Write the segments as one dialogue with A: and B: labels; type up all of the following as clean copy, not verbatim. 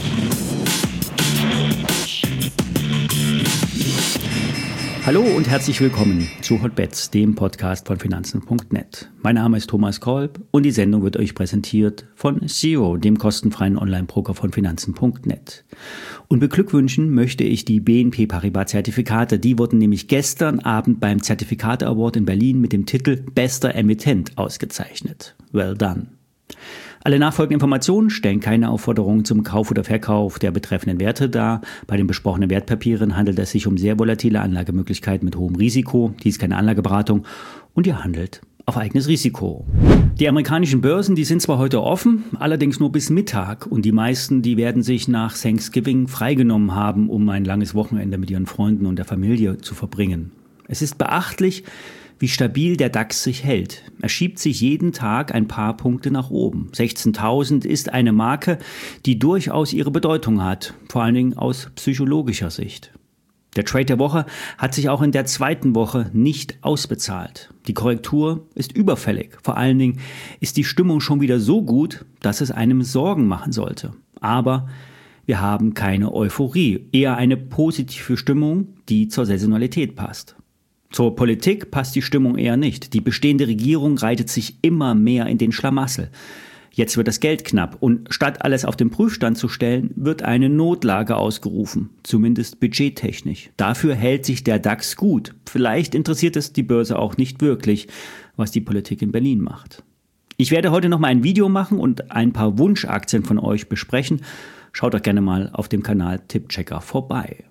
A: Hallo und herzlich willkommen zu Hotbets, dem Podcast von Finanzen.net. Mein Name ist Thomas Kolb und die Sendung wird euch präsentiert von Zero, dem kostenfreien Online-Broker von Finanzen.net. Und beglückwünschen möchte ich die BNP Paribas Zertifikate. Die wurden nämlich gestern Abend beim Zertifikate Award in Berlin mit dem Titel Bester Emittent ausgezeichnet. Well done. Alle nachfolgenden Informationen stellen keine Aufforderung zum Kauf oder Verkauf der betreffenden Werte dar. Bei den besprochenen Wertpapieren handelt es sich um sehr volatile Anlagemöglichkeiten mit hohem Risiko. Dies ist keine Anlageberatung und ihr handelt auf eigenes Risiko. Die amerikanischen Börsen, die sind zwar heute offen, allerdings nur bis Mittag. Und die meisten, die werden sich nach Thanksgiving freigenommen haben, um ein langes Wochenende mit ihren Freunden und der Familie zu verbringen. Es ist beachtlich, wie stabil der DAX sich hält. Er schiebt sich jeden Tag ein paar Punkte nach oben. 16.000 ist eine Marke, die durchaus ihre Bedeutung hat, vor allen Dingen aus psychologischer Sicht. Der Trade der Woche hat sich auch in der zweiten Woche nicht ausbezahlt. Die Korrektur ist überfällig. Vor allen Dingen ist die Stimmung schon wieder so gut, dass es einem Sorgen machen sollte. Aber wir haben keine Euphorie, eher eine positive Stimmung, die zur Saisonalität passt. Zur Politik passt die Stimmung eher nicht. Die bestehende Regierung reitet sich immer mehr in den Schlamassel. Jetzt wird das Geld knapp und statt alles auf den Prüfstand zu stellen, wird eine Notlage ausgerufen, zumindest budgettechnisch. Dafür hält sich der DAX gut. Vielleicht interessiert es die Börse auch nicht wirklich, was die Politik in Berlin macht. Ich werde heute noch mal ein Video machen und ein paar Wunschaktien von euch besprechen. Schaut doch gerne mal auf dem Kanal Tippchecker vorbei.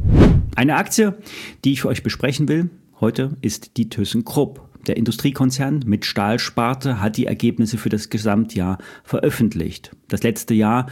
A: Eine Aktie, die ich für euch besprechen will, heute ist die ThyssenKrupp. Der Industriekonzern mit Stahlsparte hat die Ergebnisse für das Gesamtjahr veröffentlicht. Das letzte Jahr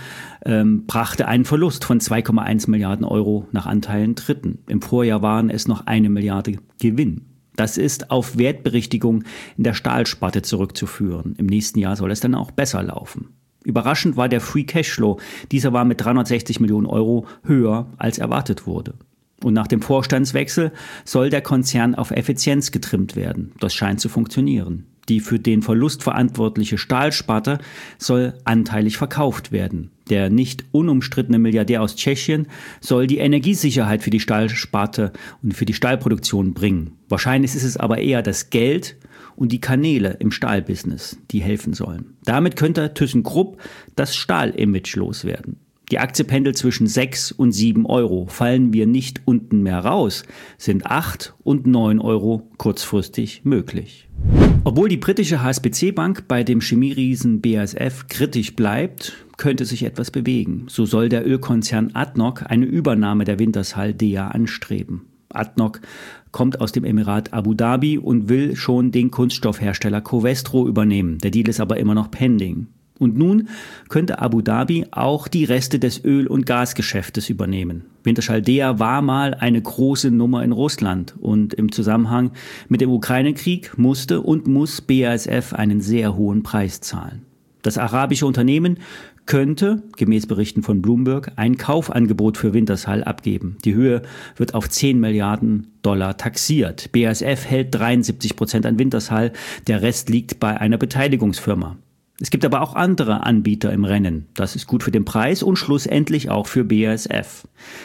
A: brachte einen Verlust von 2,1 Milliarden Euro nach Anteilen Dritten. Im Vorjahr waren es noch 1 Milliarde Gewinn. Das ist auf Wertberichtigung in der Stahlsparte zurückzuführen. Im nächsten Jahr soll es dann auch besser laufen. Überraschend war der Free Cashflow. Dieser war mit 360 Millionen Euro höher als erwartet wurde. Und nach dem Vorstandswechsel soll der Konzern auf Effizienz getrimmt werden. Das scheint zu funktionieren. Die für den Verlust verantwortliche Stahlsparte soll anteilig verkauft werden. Der nicht unumstrittene Milliardär aus Tschechien soll die Energiesicherheit für die Stahlsparte und für die Stahlproduktion bringen. Wahrscheinlich ist es aber eher das Geld und die Kanäle im Stahlbusiness, die helfen sollen. Damit könnte ThyssenKrupp das Stahlimage loswerden. Die Aktie pendelt zwischen 6 und 7 Euro. Fallen wir nicht unten mehr raus, sind 8 und 9 Euro kurzfristig möglich. Obwohl die britische HSBC-Bank bei dem Chemieriesen BASF kritisch bleibt, könnte sich etwas bewegen. So soll der Ölkonzern ADNOC eine Übernahme der Wintershall Dea anstreben. ADNOC kommt aus dem Emirat Abu Dhabi und will schon den Kunststoffhersteller Covestro übernehmen. Der Deal ist aber immer noch pending. Und nun könnte Abu Dhabi auch die Reste des Öl- und Gasgeschäftes übernehmen. Wintershall Dea war mal eine große Nummer in Russland und im Zusammenhang mit dem Ukraine-Krieg musste und muss BASF einen sehr hohen Preis zahlen. Das arabische Unternehmen könnte, gemäß Berichten von Bloomberg, ein Kaufangebot für Wintershall abgeben. Die Höhe wird auf 10 Milliarden Dollar taxiert. BASF hält 73% an Wintershall, der Rest liegt bei einer Beteiligungsfirma. Es gibt aber auch andere Anbieter im Rennen. Das ist gut für den Preis und schlussendlich auch für BASF.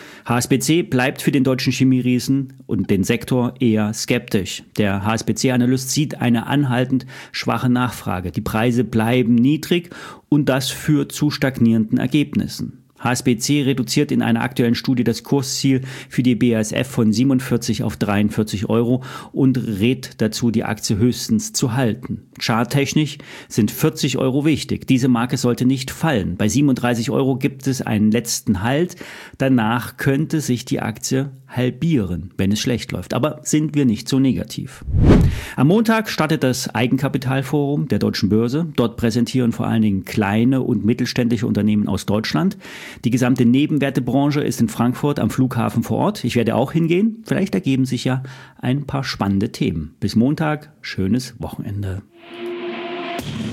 A: HSBC bleibt für den deutschen Chemieriesen und den Sektor eher skeptisch. Der HSBC-Analyst sieht eine anhaltend schwache Nachfrage. Die Preise bleiben niedrig und das führt zu stagnierenden Ergebnissen. HSBC reduziert in einer aktuellen Studie das Kursziel für die BASF von 47 auf 43 Euro und rät dazu, die Aktie höchstens zu halten. Charttechnisch sind 40 Euro wichtig. Diese Marke sollte nicht fallen. Bei 37 Euro gibt es einen letzten Halt. Danach könnte sich die Aktie halbieren, wenn es schlecht läuft. Aber sind wir nicht so negativ. Am Montag startet das Eigenkapitalforum der Deutschen Börse. Dort präsentieren vor allen Dingen kleine und mittelständische Unternehmen aus Deutschland. Die gesamte Nebenwertebranche ist in Frankfurt am Flughafen vor Ort. Ich werde auch hingehen. Vielleicht ergeben sich ja ein paar spannende Themen. Bis Montag, schönes Wochenende.